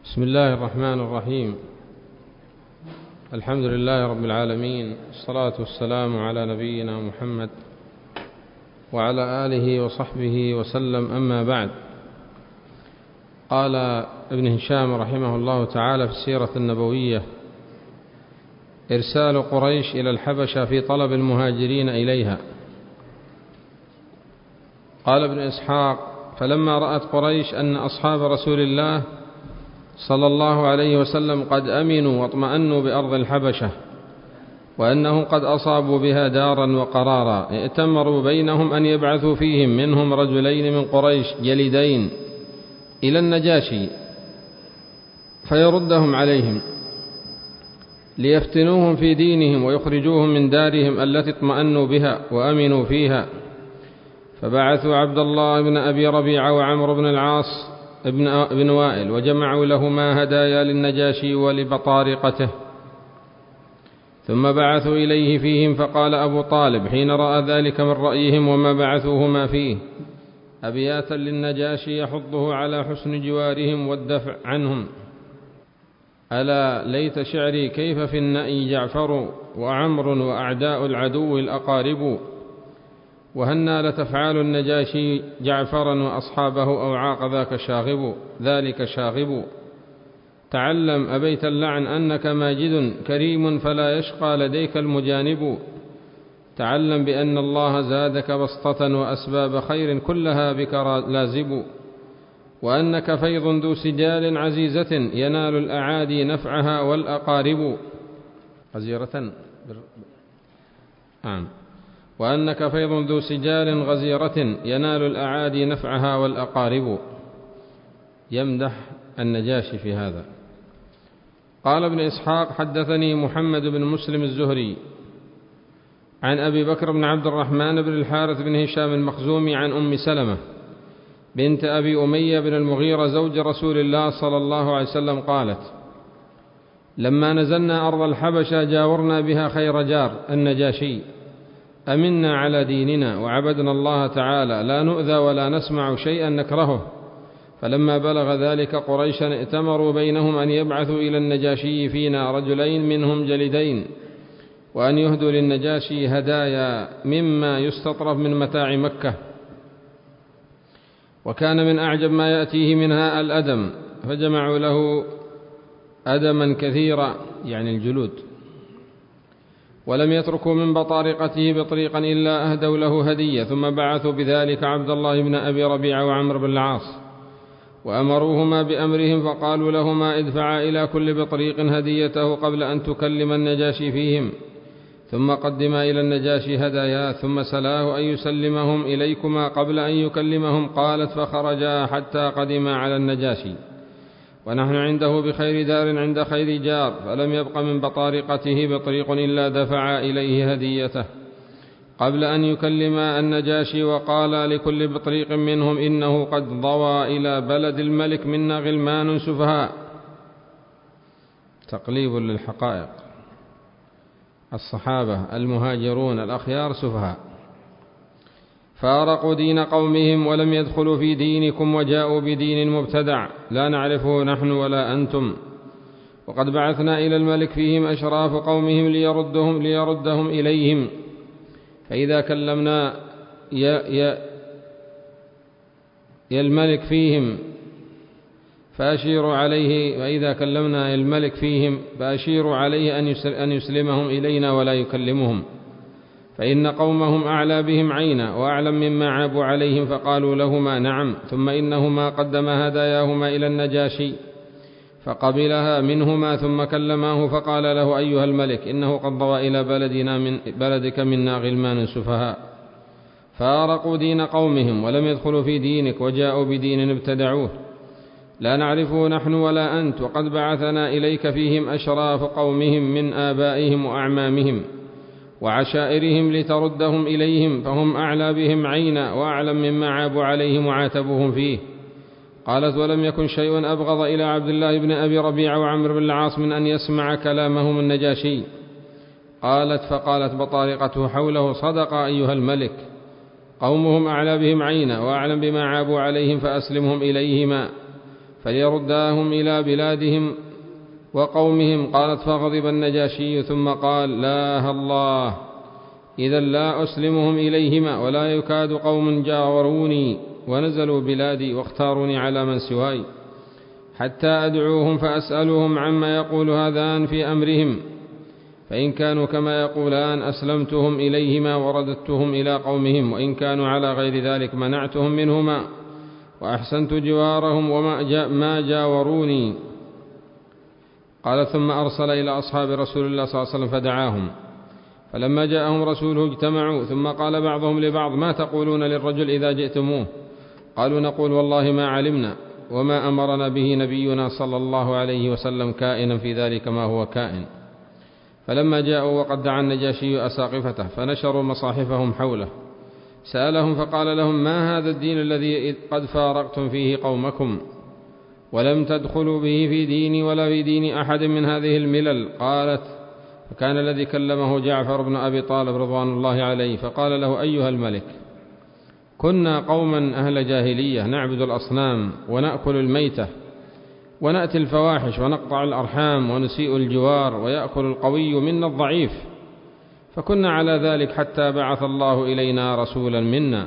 بسم الله الرحمن الرحيم. الحمد لله رب العالمين، الصلاة والسلام على نبينا محمد وعلى آله وصحبه وسلم، أما بعد. قال ابن هشام رحمه الله تعالى في السيرة النبوية: إرسال قريش إلى الحبشة في طلب المهاجرين إليها. قال ابن إسحاق: فلما رأت قريش أن أصحاب رسول الله صلى الله عليه وسلم قد أمنوا واطمأنوا بأرض الحبشة وأنهم قد أصابوا بها دارا وقرارا، ائتمروا بينهم أن يبعثوا فيهم منهم رجلين من قريش جليدين إلى النجاشي فيردهم عليهم ليفتنوهم في دينهم ويخرجوهم من دارهم التي اطمأنوا بها وأمنوا فيها. فبعثوا عبد الله بن أبي ربيعة وعمرو بن العاص بن وائل وجمعوا لهما هدايا للنجاشي ولبطارقته، ثم بعثوا إليه فيهم. فقال أبو طالب حين رأى ذلك من رأيهم وما بعثوهما فيه أبياتا للنجاشي يحضه على حسن جوارهم والدفع عنهم: ألا ليت شعري كيف في النأي جعفر وعمر وأعداء العدو الأقارب، وهنا لتفعال النجاشي جعفرا وأصحابه أو عاق ذلك شاغب. تعلم أبيت اللعن أنك ماجد كريم فلا يشقى لديك المجانب. تعلم بأن الله زادك بسطة وأسباب خير كلها بك لازب، وأنك فيض ذو سجال عزيزة ينال الأعادي نفعها والأقارب وأنك فيض ذو سجال غزيرة ينال الأعادي نفعها والأقارب. يمدح النجاشي في هذا. قال ابن إسحاق: حدثني محمد بن مسلم الزهري عن أبي بكر بن عبد الرحمن بن الحارث بن هشام المخزومي عن أم سلمة بنت أبي أمية بن المغيرة زوج رسول الله صلى الله عليه وسلم قالت: لما نزلنا أرض الحبشة جاورنا بها خير جار النجاشي، أمنا على ديننا وعبدنا الله تعالى، لا نؤذى ولا نسمع شيئا نكرهه. فلما بلغ ذلك قريشا ائتمروا بينهم أن يبعثوا إلى النجاشي فينا رجلين منهم جلدين، وأن يهدوا للنجاشي هدايا مما يستطرف من متاع مكة، وكان من أعجب ما يأتيه منها الأدم، فجمعوا له أدما كثيرا يعني الجلود، ولم يتركوا من بطارقته بطريقا إلا أهدوا له هدية. ثم بعثوا بذلك عبد الله بن أبي ربيعة وعمرو بن العاص وأمروهما بأمرهم، فقالوا لهما: ادفعا إلى كل بطريق هديته قبل أن تكلم النجاشي فيهم، ثم قدما إلى النجاشي هدايا، ثم سلاه أن يسلمهم إليكما قبل أن يكلمهم. قالت: فخرجا حتى قدما على النجاشي ونحن عنده بخير دار عند خير جار، فلم يبق من بطارقته بطريق إلا دفعا إليه هديته قبل أن يكلما النجاشي. وقال لكل بطريق منهم: إنه قد ضوى إلى بلد الملك منا غلمان سفهاء. تقليب للحقائق. الصحابة المهاجرون الأخيار سفهاء، فارقوا دين قومهم ولم يدخلوا في دينكم وجاءوا بدين مبتدع لا نعرفه نحن ولا أنتم، وقد بعثنا إلى الملك فيهم أشراف قومهم ليردهم إليهم، فإذا كلمنا الملك فيهم فأشيروا عليه، وإذا كلمنا الملك فيهم فأشيروا عليه أن يسلمهم إلينا ولا يكلمهم، فإن قومهم أعلى بهم عينا وأعلم مما عابوا عليهم. فقالوا لهما: نعم. ثم إنهما قدما هداياهما إلى النجاشي فقبلها منهما، ثم كلماه فقال له: أيها الملك، إنه قد ضوى إلى بلدك منا غلمان سفهاء، فارقوا دين قومهم ولم يدخلوا في دينك وجاءوا بدين ابتدعوه لا نعرفه نحن ولا أنت، وقد بعثنا إليك فيهم أشراف قومهم من آبائهم وأعمامهم وعشائرهم لتردهم إليهم، فهم أعلى بهم عينا وأعلم مما عابوا عليهم وعاتبوهم فيه. قالت: ولم يكن شيء أبغض إلى عبد الله بن أبي ربيعة وعمرو بن العاص من أن يسمع كلامهم النجاشي. قالت: فقالت بطارقته حوله: صدق أيها الملك، قومهم أعلى بهم عينا وأعلم بما عابوا عليهم، فأسلمهم إليهما. فليرداهم إلى بلادهم وقومهم. قالت فغضب النجاشي ثم قال لا الله إذا لا أسلمهم إليهما ولا يكاد قوم جاوروني ونزلوا بلادي واختاروني على من سواي حتى أدعوهم فأسألهم عما يقول هذان في أمرهم، فإن كانوا كما يقولان أسلمتهم إليهما ورددتهم إلى قومهم، وإن كانوا على غير ذلك منعتهم منهما وأحسنت جوارهم وما جاوروني. قال ثم أرسل إلى أصحاب رسول الله صلى الله عليه وسلم فدعاهم، فلما جاءهم رسوله اجتمعوا، ثم قال بعضهم لبعض ما تقولون للرجل إذا جئتموه؟ قالوا نقول والله ما علمنا وما أمرنا به نبينا صلى الله عليه وسلم كائنا في ذلك ما هو كائن. فلما جاءوا وقد دعا النجاشي أساقفته فنشروا مصاحفهم حوله سألهم فقال لهم ما هذا الدين الذي قد فارقتم فيه قومكم ولم تدخلوا به في ديني ولا في دين أحد من هذه الملل؟ قالت فكان الذي كلمه جعفر بن أبي طالب رضوان الله عليه، فقال له أيها الملك كنا قوما أهل جاهلية نعبد الأصنام ونأكل الميتة ونأتي الفواحش ونقطع الأرحام ونسيء الجوار ويأكل القوي منا الضعيف، فكنا على ذلك حتى بعث الله إلينا رسولا منا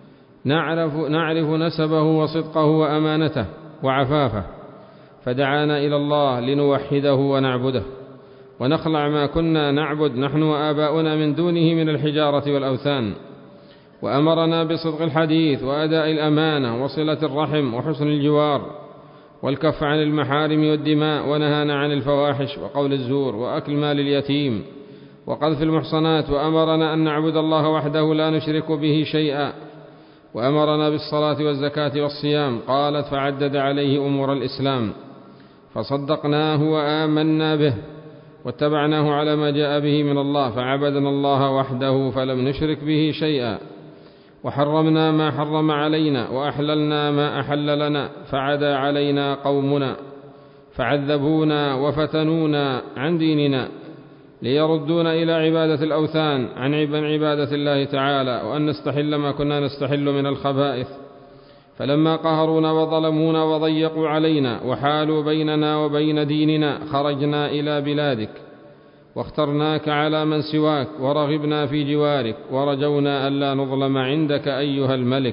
نعرف نسبه وصدقه وأمانته وعفافه، فدعانا إلى الله لنوحده ونعبده ونخلع ما كنا نعبد نحن وآباؤنا من دونه من الحجارة والأوثان، وأمرنا بصدق الحديث وأداء الأمانة وصلة الرحم وحسن الجوار والكف عن المحارم والدماء، ونهانا عن الفواحش وقول الزور وأكل مال اليتيم وقذف المحصنات، وأمرنا أن نعبد الله وحده لا نشرك به شيئا، وأمرنا بالصلاة والزكاة والصيام. قالت فعدد عليه أمور الإسلام فصدقناه وآمنا به واتبعناه على ما جاء به من الله، فعبدنا الله وحده فلم نشرك به شيئا، وحرمنا ما حرم علينا وأحللنا ما أحل لنا، فعدا علينا قومنا فعذبونا وفتنونا عن ديننا ليردونا إلى عبادة الأوثان عن عبادة الله تعالى، وأن نستحل ما كنا نستحل من الخبائث، فلما قهرونا وظلمونا وضيقوا علينا وحالوا بيننا وبين ديننا خرجنا إلى بلادك واخترناك على من سواك ورغبنا في جوارك ورجونا ألا نظلم عندك أيها الملك.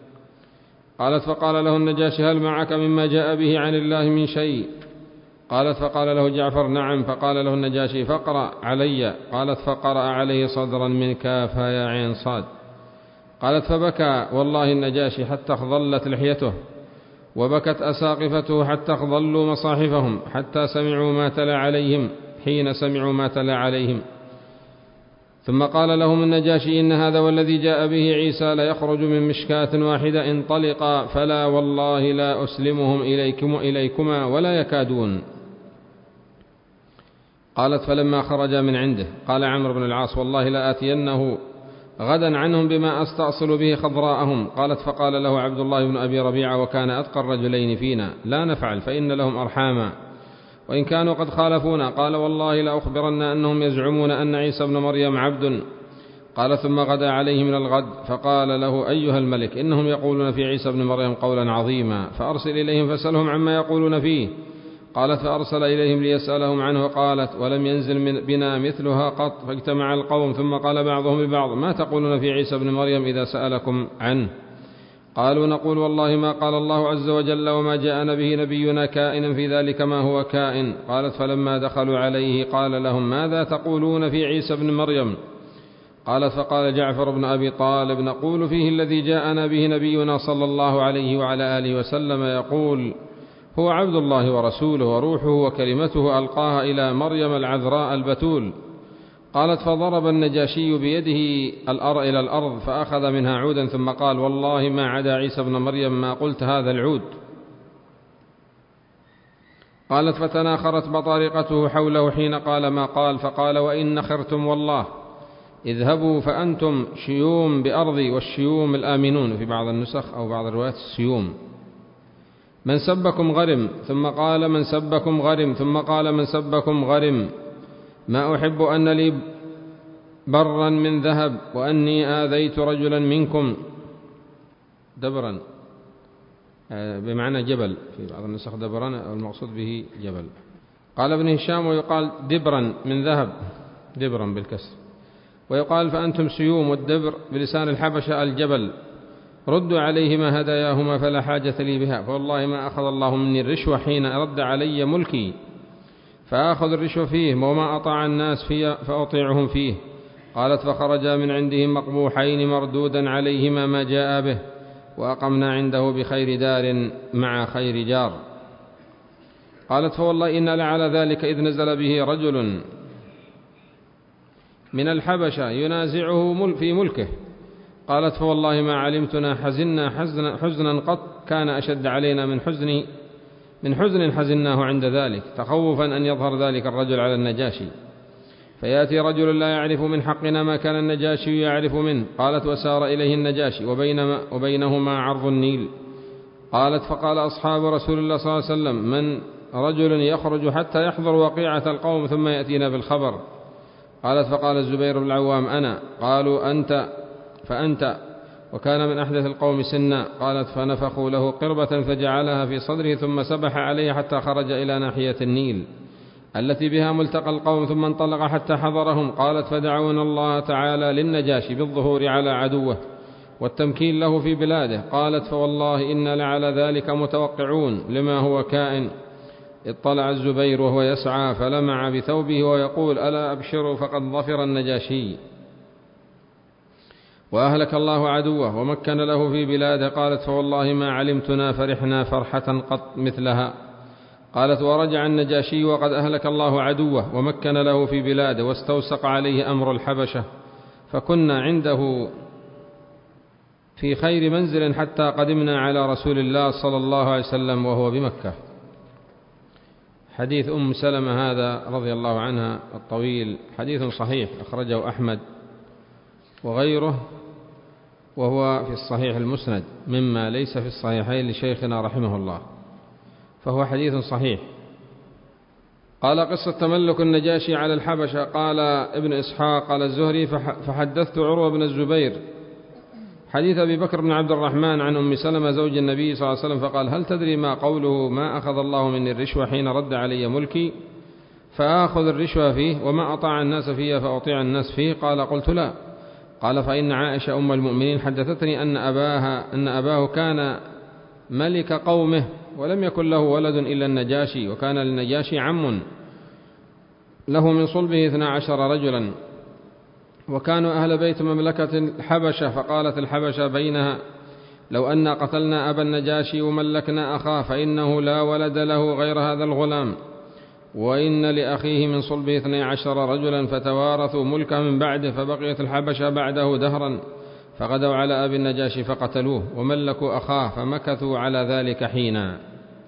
قالت فقال له النجاشي هل معك مما جاء به عن الله من شيء؟ قالت فقال له جعفر نعم. فقال له النجاشي فاقرأ علي. قالت فقرأ عليه صدرا من كافها يا عين صاد. قالت فبكى والله النجاشي حتى اخضلت لحيته وبكت أساقفته حتى اخضلوا مصاحفهم حتى سمعوا ما تلا عليهم حين سمعوا ما تلا عليهم. ثم قال لهم النجاشي إن هذا والذي جاء به عيسى ليخرج من مشكاة واحدة انطلقا فلا والله لا أسلمهم إليكما ولا يكادون. قالت فلما خرج من عنده قال عمرو بن العاص والله لا آتينه غدا عنهم بما أستأصل به خضراءهم. قالت فقال له عبد الله بن أبي ربيعة وكان أتقى الرجلين فينا لا نفعل فإن لهم أرحاما وإن كانوا قد خالفونا. قال والله لأخبرن أنهم يزعمون أن عيسى بن مريم عبد. قال ثم غدا عليه من الغد فقال له أيها الملك إنهم يقولون في عيسى بن مريم قولا عظيما فأرسل إليهم فاسألهم عما يقولون فيه. قالت فأرسل إليهم ليسألهم عنه. قالت ولم ينزل بنا مثلها قط. فاجتمع القوم ثم قال بعضهم لبعض ما تقولون في عيسى بن مريم إذا سألكم عنه؟ قالوا نقول والله ما قال الله عز وجل وما جاءنا به نبينا كائنا في ذلك ما هو كائن. قالت فلما دخلوا عليه قال لهم ماذا تقولون في عيسى بن مريم؟ قالت فقال جعفر بن أبي طالب نقول فيه الذي جاءنا به نبينا صلى الله عليه وعلى آله وسلم يقول هو عبد الله ورسوله وروحه وكلمته ألقاها إلى مريم العذراء البتول. قالت فضرب النجاشي بيده إلى الأرض فأخذ منها عودا ثم قال والله ما عدا عيسى بن مريم ما قلت هذا العود. قالت فتناخرت بطارقته حوله حين قال ما قال. فقال وإن خرتم والله اذهبوا فأنتم شيوم بأرضي والشيوم الآمنون في بعض النسخ أو بعض الروايات السيوم. من سبكم غرم. ثم قال من سبكم غرم. ثم قال من سبكم غرم. ما أحب أن لي برا من ذهب وأني آذيت رجلا منكم دبرا بمعنى جبل، في بعض النسخ دبران المقصود به جبل. قال ابن هشام: ويقال دبرا من ذهب، دبرا بالكسر. ويقال فأنتم سيوم، والدبر بلسان الحبشة الجبل. ردوا عليهما هداياهما فلا حاجة لي بها، فوالله ما أخذ الله مني الرشوة حين رد علي ملكي فآخذ الرشوة فيه، وما أطاع الناس فيه فأطيعهم فيه. قالت: فخرجا من عندهم مقبوحين مردودا عليهما ما جاء به، وأقمنا عنده بخير دار مع خير جار. قالت: فوالله إن لعلى ذلك إذ نزل به رجل من الحبشة ينازعه في ملكه. قالت: فوالله ما علمتنا حزنا حزنا قط كان أشد علينا من حزن حزناه عند ذلك، تخوفا أن يظهر ذلك الرجل على النجاشي، فيأتي رجل لا يعرف من حقنا ما كان النجاشي يعرف منه. قالت: وسار إليه النجاشي وبينهما عرض النيل. قالت: فقال أصحاب رسول الله صلى الله عليه وسلم: من رجل يخرج حتى يحضر وقيعة القوم ثم يأتينا بالخبر؟ قالت: فقال الزبير بن العوام: أنا. قالوا: أنت فأنت. وكان من أحدث القوم سنا. قالت: فنفخوا له قربة فجعلها في صدره ثم سبح عليه حتى خرج إلى ناحية النيل التي بها ملتقى القوم، ثم انطلق حتى حضرهم. قالت: فدعونا الله تعالى للنجاشي بالظهور على عدوه والتمكين له في بلاده. قالت: فوالله إنا لعلى ذلك متوقعون لما هو كائن. اطلع الزبير وهو يسعى فلمع بثوبه ويقول: ألا أبشروا فقد ظفر النجاشي وأهلك الله عدوه ومكن له في بلاده. قالت: فوالله ما علمتنا فرحنا فرحة قط مثلها. قالت: ورجع النجاشي وقد أهلك الله عدوه ومكن له في بلاده واستوسق عليه أمر الحبشة، فكنا عنده في خير منزل حتى قدمنا على رسول الله صلى الله عليه وسلم وهو بمكة. حديث أم سلمة هذا رضي الله عنها الطويل حديث صحيح، أخرجه أحمد وغيره، وهو في الصحيح المسند مما ليس في الصحيحين لشيخنا رحمه الله، فهو حديث صحيح. قال: قصة تملك النجاشي على الحبشة. قال ابن إسحاق: قال الزهري: فحدثت عروة بن الزبير حديث أبي بكر بن عبد الرحمن عن أم سلمة زوج النبي صلى الله عليه وسلم، فقال: هل تدري ما قوله ما أخذ الله مني الرشوة حين رد علي ملكي فآخذ الرشوة فيه، وما أطاع الناس فيه فأطيع الناس فيه؟ قال: قلت: لا. قال: فإن عائشة أم المؤمنين حدثتني أن أباه كان ملك قومه ولم يكن له ولد إلا النجاشي، وكان للنجاشي عم له من صلبه 12 رجلا، وكانوا أهل بيت مملكة الحبشة. فقالت الحبشة بينها: لو أن قتلنا أبا النجاشي وملكنا أخاه فإنه لا ولد له غير هذا الغلام، وإن لأخيه من صلبه 12 رجلا فتوارثوا ملكه من بعده، فبقيت الحبشة بعده دهرا، فغدوا على أبي النجاشي فقتلوه وملكوا أخاه، فمكثوا على ذلك حينا.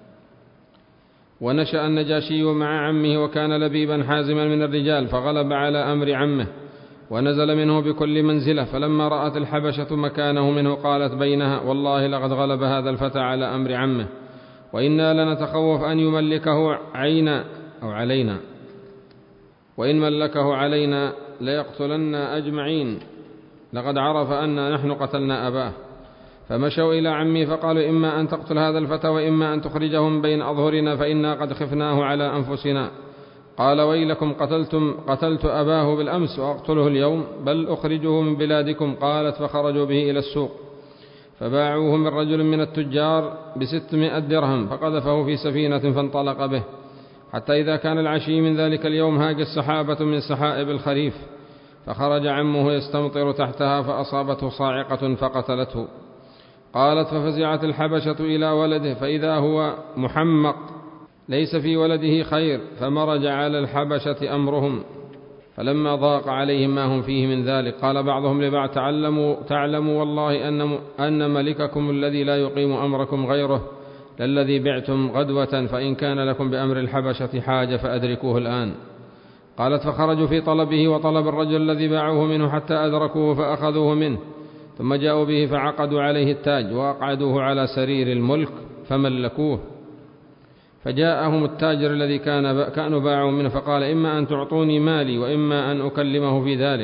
ونشأ النجاشي مع عمه، وكان لبيبا حازما من الرجال، فغلب على أمر عمه ونزل منه بكل منزلة. فلما رأت الحبشة مكانه منه قالت بينها: والله لقد غلب هذا الفتى على أمر عمه، وإنا لنتخوف أن يملكه علينا، وإن ملكه علينا ليقتلنا أجمعين، لقد عرف أن نحن قتلنا أباه. فمشوا إلى عمي فقالوا: إما أن تقتل هذا الفتى وإما أن تخرجه من بين أظهرنا، فإنا قد خفناه على أنفسنا. قال: ويلكم، قتلت أباه بالأمس وأقتله اليوم، بل أخرجه من بلادكم. قالت: فخرجوا به إلى السوق فباعوه من رجل من التجار ب600 درهم، فقذفه في سفينة فانطلق به، حتى إذا كان العشي من ذلك اليوم هاج السحابة من سحائب الخريف، فخرج عمه يستمطر تحتها فأصابته صاعقة فقتلته. قالت: ففزعت الحبشة إلى ولده فإذا هو محمق ليس في ولده خير، فمرج على الحبشة أمرهم، فلما ضاق عليهم ما هم فيه من ذلك قال بعضهم لبعض: تعلموا والله أن ملككم الذي لا يقيم أمركم غيره للذي بعتم غدوة، فإن كان لكم بأمر الحبشة حاجة فأدركوه الآن. قالت: فخرجوا في طلبه وطلب الرجل الذي باعوه منه حتى أدركوه فأخذوه منه، ثم جاءوا به فعقدوا عليه التاج وأقعدوه على سرير الملك فملكوه. فجاءهم التاجر الذي كانوا باعوا منه فقال: إما أن تعطوني مالي وإما أن أكلمه في ذلك.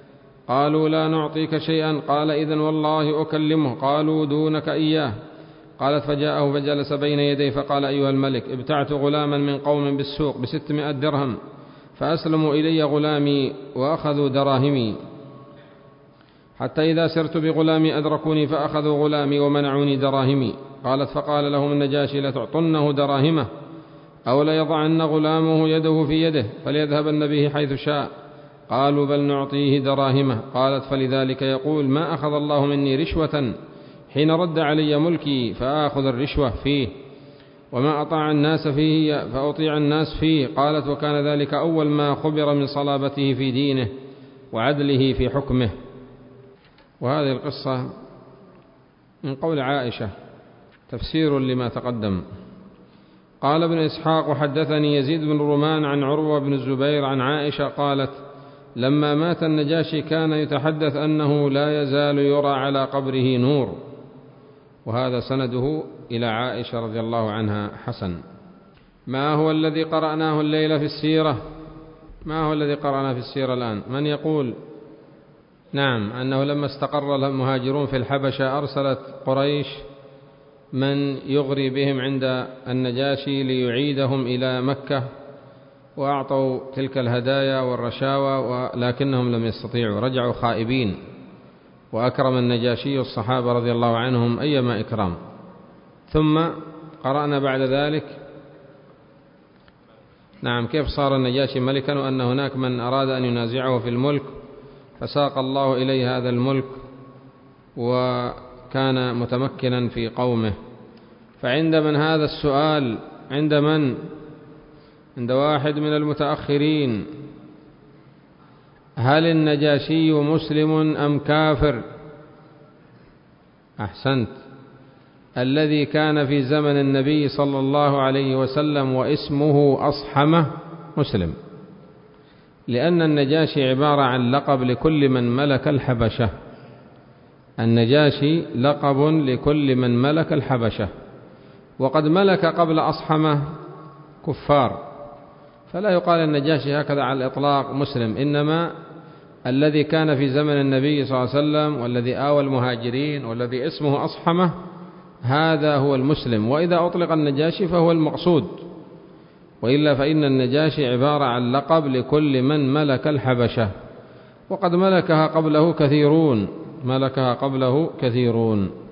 قالوا: لا نعطيك شيئا. قال: إذن والله أكلمه. قالوا: دونك إياه. قالت فجاءه فجلس بين يديه فقال أيها الملك ابتعت غلاما من قوم بالسوق ب600 درهم فأسلموا إلي غلامي وأخذوا دراهمي، حتى إذا سرت بغلامي أدركوني فأخذوا غلامي ومنعوني دراهمي. قالت فقال لهم النجاشي لتعطنه دراهمه أو ليضعن غلامه يده في يده فليذهبن به حيث شاء؟ قالوا بل نعطيه دراهمه. قالت فلذلك يقول ما أخذ الله مني رشوة حين رد علي ملكي فآخذ الرشوة فيه، وما أطاع الناس فيه فأطيع الناس فيه. قالت وكان ذلك أول ما خبر من صلابته في دينه وعدله في حكمه. وهذه القصة من قول عائشة تفسير لما تقدم. قال ابن إسحاق وحدثني يزيد بن رومان عن عروة بن الزبير عن عائشة قالت لما مات النجاشي كان يتحدث أنه لا يزال يرى على قبره نور. وهذا سنده إلى عائشة رضي الله عنها حسن. ما هو الذي قرأناه الليلة في السيرة؟ ما هو الذي قرأناه في السيرة الآن؟ من يقول؟ نعم، أنه لما استقر المهاجرون في الحبشة أرسلت قريش من يغري بهم عند النجاشي ليعيدهم إلى مكة، وأعطوا تلك الهدايا والرشاوى ولكنهم لم يستطيعوا، رجعوا خائبين. وأكرم النجاشي الصحابة رضي الله عنهم أيما إكرام. ثم قرأنا بعد ذلك نعم كيف صار النجاشي ملكا، وأن هناك من أراد أن ينازعه في الملك فساق الله إليه هذا الملك وكان متمكنا في قومه. فعند من هذا السؤال؟ عند من؟ عند واحد من المتأخرين. هل النجاشي مسلم أم كافر؟ أحسنت. الذي كان في زمن النبي صلى الله عليه وسلم واسمه أصحمة مسلم، لأن النجاشي عبارة عن لقب لكل من ملك الحبشة. النجاشي لقب لكل من ملك الحبشة، وقد ملك قبل أصحمة كفار، فلا يقال النجاشي هكذا على الإطلاق مسلم، إنما الذي كان في زمن النبي صلى الله عليه وسلم والذي آوى المهاجرين والذي اسمه أصحمة هذا هو المسلم. وإذا أطلق النجاشي فهو المقصود، وإلا فإن النجاشي عبارة عن لقب لكل من ملك الحبشة، وقد ملكها قبله كثيرون.